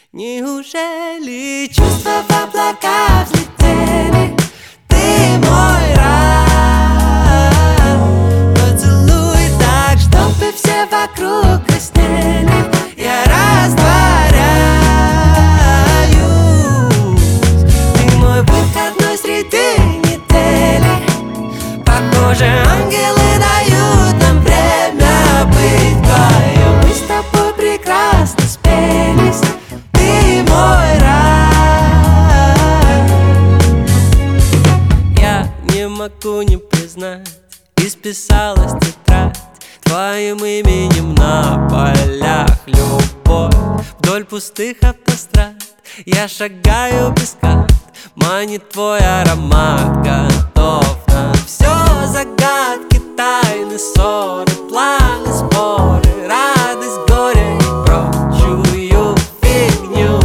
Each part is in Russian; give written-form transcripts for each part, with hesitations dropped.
Неужели чувства в облака взлетели? Ты мой рай. Поцелуй так, чтобы все вокруг краснели. Я растворяюсь. Ты мой выходной среди недели. Похоже, ангелы дают нам время быть вдвоем. Мы с тобой прекрасно спелись. Ты мой рай. Я не могу не признать, исписалась тетрадь твоим именем на полях. Любовь вдоль пустых автострад. Я шагаю без карт, манит твой аромат. Готов на все загадки, тайны, ссоры, планы, споры, радость, горе и прочую фигню.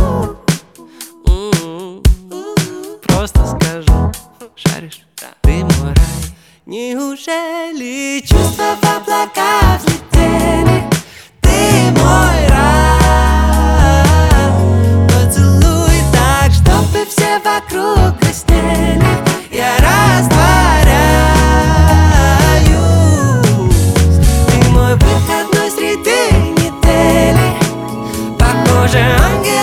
Просто скажу, шаришь, ты мой рай. Неужели чувства в облака взлетели? Ты мой рай. Поцелуй так, чтобы все вокруг краснели. Я растворяюсь. Ты мой выходной среди недели. Похоже, ангел